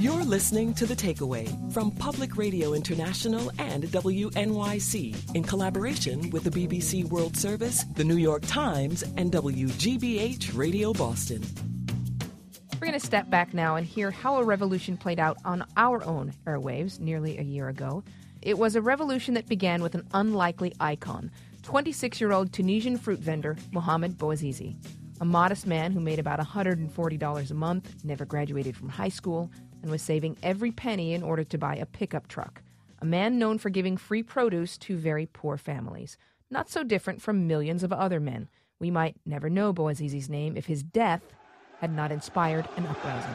You're listening to The Takeaway from Public Radio International and WNYC in collaboration with the BBC World Service, the New York Times, and WGBH Radio Boston. We're going to step back now and hear how a revolution played out on our own airwaves nearly a year ago. It was a revolution that began with an unlikely icon, 26-year-old Tunisian fruit vendor Mohamed Bouazizi, a modest man who made about $140 a month, never graduated from high school, and was saving every penny in order to buy a pickup truck. A man known for giving free produce to very poor families. Not so different from millions of other men. We might never know Bouazizi's name if his death had not inspired an uprising.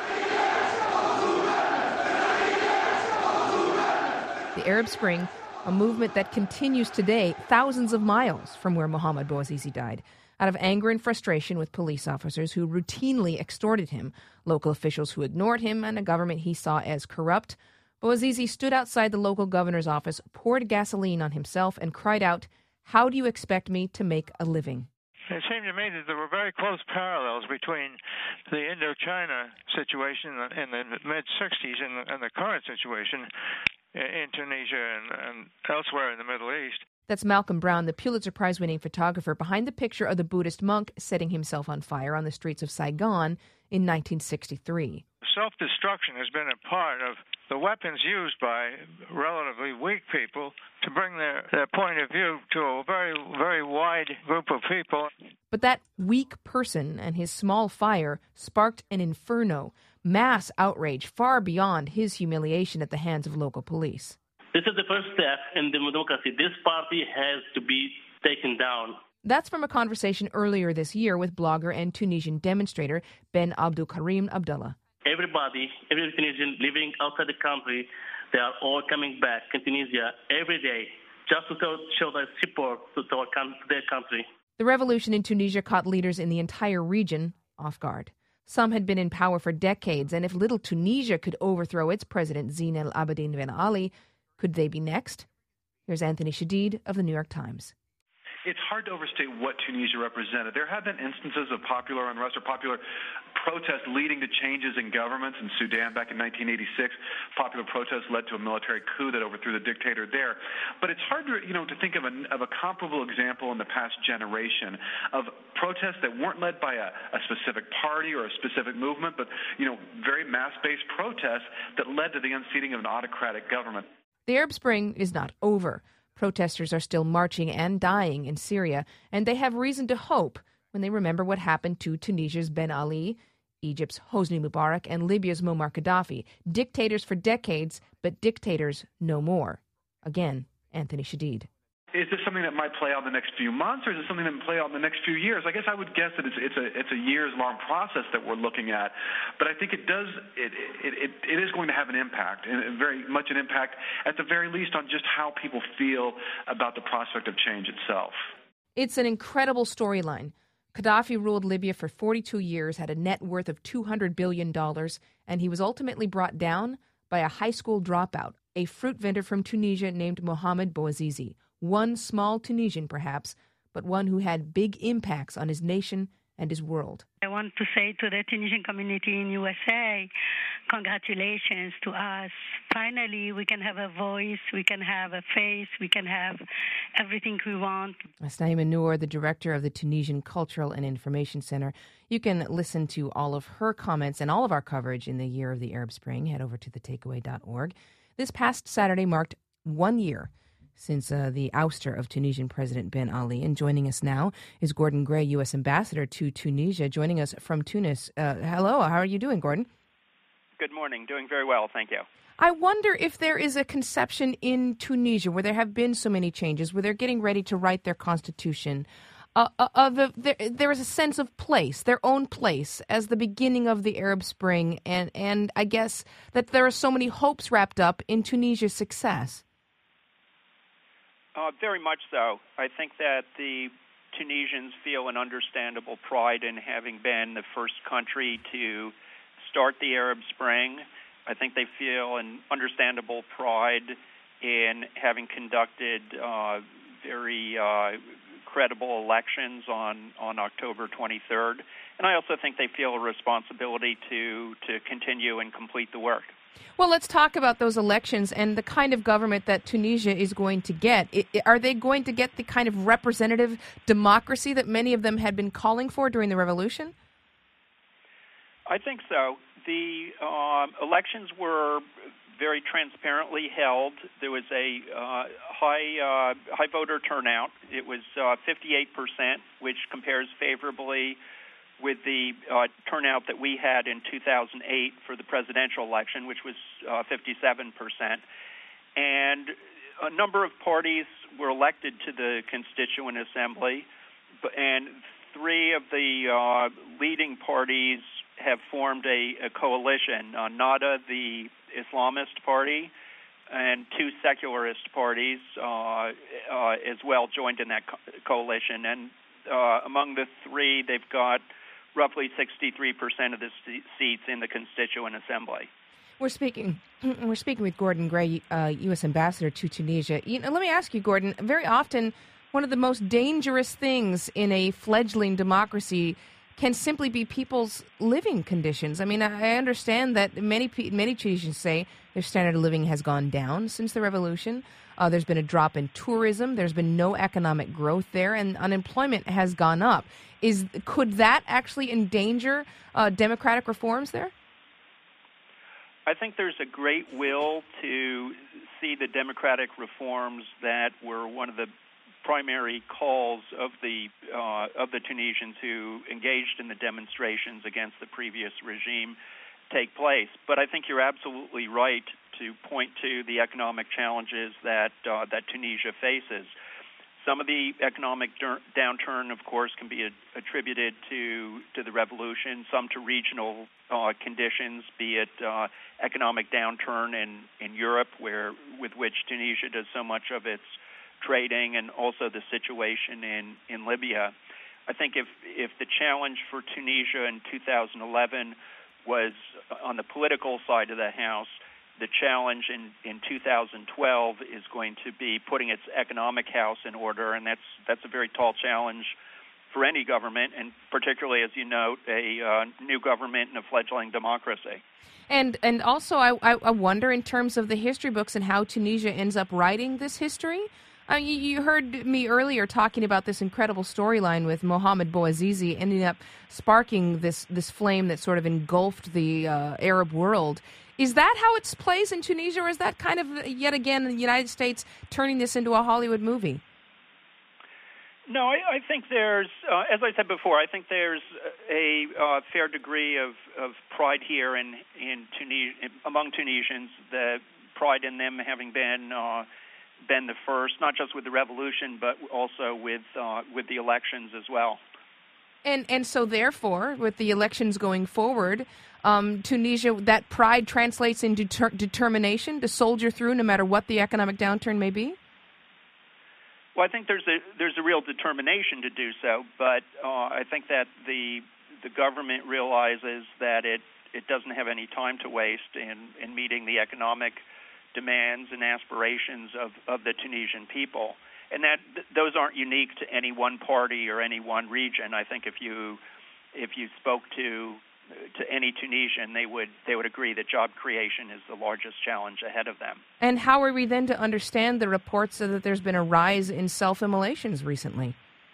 The Arab Spring, a movement that continues today thousands of miles from where Mohamed Bouazizi died. Out of anger and frustration with police officers who routinely extorted him, local officials who ignored him, and a government he saw as corrupt, Bouazizi stood outside the local governor's office, poured gasoline on himself, and cried out, "How do you expect me to make a living?" It seemed to me that there were very close parallels between the Indochina situation in the mid-'60s and the current situation in Tunisia and elsewhere in the Middle East. That's Malcolm Brown, the Pulitzer Prize-winning photographer behind the picture of the Buddhist monk setting himself on fire on the streets of Saigon in 1963. Self-destruction has been a part of the weapons used by relatively weak people to bring their point of view to a very, very wide group of people. But that weak person and his small fire sparked an inferno, mass outrage far beyond his humiliation at the hands of local police. This is the first step in democracy. This party has to be taken down. That's from a conversation earlier this year with blogger and Tunisian demonstrator Ben Abdulkarim Abdullah. Every Tunisian living outside the country, they are all coming back in Tunisia every day just to show their support to their country. The revolution in Tunisia caught leaders in the entire region off guard. Some had been in power for decades, and if little Tunisia could overthrow its president, Zine El Abidine Ben Ali, could they be next? Here's Anthony Shadid of the New York Times. It's hard to overstate what Tunisia represented. There have been instances of popular unrest or popular protests leading to changes in governments. In Sudan back in 1986, popular protests led to a military coup that overthrew the dictator there. But it's hard to think of a comparable example in the past generation of protests that weren't led by a specific party or a specific movement, but very mass-based protests that led to the unseating of an autocratic government. The Arab Spring is not over. Protesters are still marching and dying in Syria, and they have reason to hope when they remember what happened to Tunisia's Ben Ali, Egypt's Hosni Mubarak, and Libya's Muammar Gaddafi. Dictators for decades, but dictators no more. Again, Anthony Shadid. Is this something that might play out in the next few months, or is it something that might play out in the next few years? I guess I would guess that it's a years-long process that we're looking at. But I think it is going to have an impact, and very much an impact, at the very least, on just how people feel about the prospect of change itself. It's an incredible storyline. Gaddafi ruled Libya for 42 years, had a net worth of $200 billion, and he was ultimately brought down by a high school dropout, a fruit vendor from Tunisia named Mohamed Bouazizi. One small Tunisian, perhaps, but one who had big impacts on his nation and his world. I want to say to the Tunisian community in USA, congratulations to us. Finally, we can have a voice, we can have a face, we can have everything we want. That's Naima Noor, the director of the Tunisian Cultural and Information Center. You can listen to all of her comments and all of our coverage in the year of the Arab Spring. Head over to thetakeaway.org. This past Saturday marked 1 year since the ouster of Tunisian President Ben Ali. And joining us now is Gordon Gray, U.S. Ambassador to Tunisia, joining us from Tunis. Hello, how are you doing, Gordon? Good morning. Doing very well, thank you. I wonder if there is a conception in Tunisia where there have been so many changes, where they're getting ready to write their constitution. There is a sense of place, their own place, as the beginning of the Arab Spring. And I guess that there are so many hopes wrapped up in Tunisia's success. Very much so. I think that the Tunisians feel an understandable pride in having been the first country to start the Arab Spring. I think they feel an understandable pride in having conducted very credible elections on October 23rd. And I also think they feel a responsibility to continue and complete the work. Well, let's talk about those elections and the kind of government that Tunisia is going to get. Are they going to get the kind of representative democracy that many of them had been calling for during the revolution? I think so. The elections were very transparently held. There was a high voter turnout. It was 58%, which compares favorably with the turnout that we had in 2008 for the presidential election, which was 57%. And a number of parties were elected to the Constituent Assembly, and three of the leading parties have formed a coalition. NADA, the Islamist party, and two secularist parties as well joined in that coalition. And among the three, they've got roughly 63% of the seats in the Constituent Assembly. We're speaking with Gordon Gray, U.S. Ambassador to Tunisia. Let me ask you, Gordon, very often one of the most dangerous things in a fledgling democracy can simply be people's living conditions. I mean, I understand that many Tunisians say their standard of living has gone down since the revolution. There's been a drop in tourism. There's been no economic growth there, and unemployment has gone up. Could that actually endanger democratic reforms there? I think there's a great will to see the democratic reforms that were one of the primary calls of the Tunisians who engaged in the demonstrations against the previous regime take place. But I think you're absolutely right to point to the economic challenges that Tunisia faces. Some of the economic downturn, of course, can be attributed to the revolution, some to regional conditions, be it economic downturn in Europe, with which Tunisia does so much of its trading, and also the situation in Libya. I think if the challenge for Tunisia in 2011 was on the political side of the house, the challenge in 2012 is going to be putting its economic house in order, and that's a very tall challenge for any government, and particularly, as you note, a new government in a fledgling democracy. And also, I wonder, in terms of the history books and how Tunisia ends up writing this history. You heard me earlier talking about this incredible storyline with Mohamed Bouazizi ending up sparking this flame that sort of engulfed the Arab world. Is that how it plays in Tunisia, or is that kind of, yet again, the United States turning this into a Hollywood movie? No, I think there's, as I said before, I think there's a fair degree of pride here in Tunisia, among Tunisians, the pride in them having been the first, not just with the revolution, but also with the elections as well. And so, therefore, with the elections going forward, Tunisia, that pride translates into determination to soldier through no matter what the economic downturn may be? Well, I think there's a real determination to do so, but I think that the government realizes that it doesn't have any time to waste in meeting the economic demands and aspirations of the Tunisian people, and that those aren't unique to any one party or any one region. I think if you spoke to any Tunisian, they would agree that job creation is the largest challenge ahead of them. And how are we then to understand the reports that there's been a rise in self-immolations recently?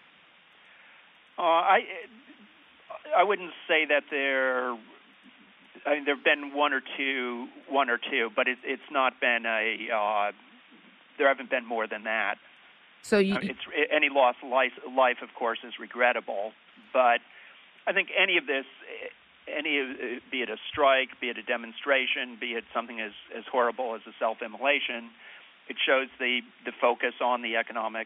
I wouldn't say that there have been one or two, but it's not been there haven't been more than that. So any loss of life, of course, is regrettable. But I think any of this, be it a strike, be it a demonstration, be it something as horrible as a self-immolation, it shows the focus on the economic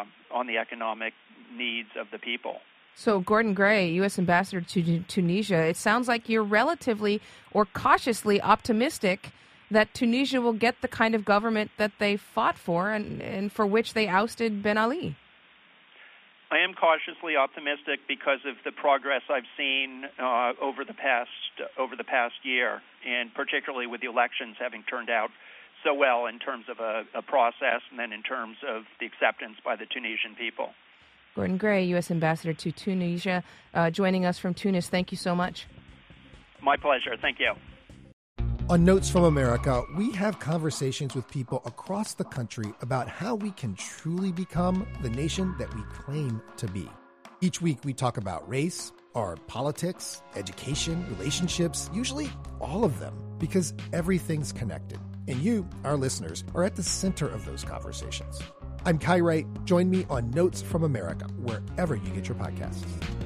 needs of the people. So, Gordon Gray, U.S. Ambassador to Tunisia, it sounds like you're relatively or cautiously optimistic that Tunisia will get the kind of government that they fought for and for which they ousted Ben Ali. I am cautiously optimistic because of the progress I've seen over the past year, and particularly with the elections having turned out so well in terms of a process and then in terms of the acceptance by the Tunisian people. Gordon Gray, U.S. Ambassador to Tunisia, joining us from Tunis. Thank you so much. My pleasure. Thank you. On Notes from America, we have conversations with people across the country about how we can truly become the nation that we claim to be. Each week, we talk about race, our politics, education, relationships, usually all of them, because everything's connected. And you, our listeners, are at the center of those conversations. I'm Kai Wright. Join me on Notes from America, wherever you get your podcasts.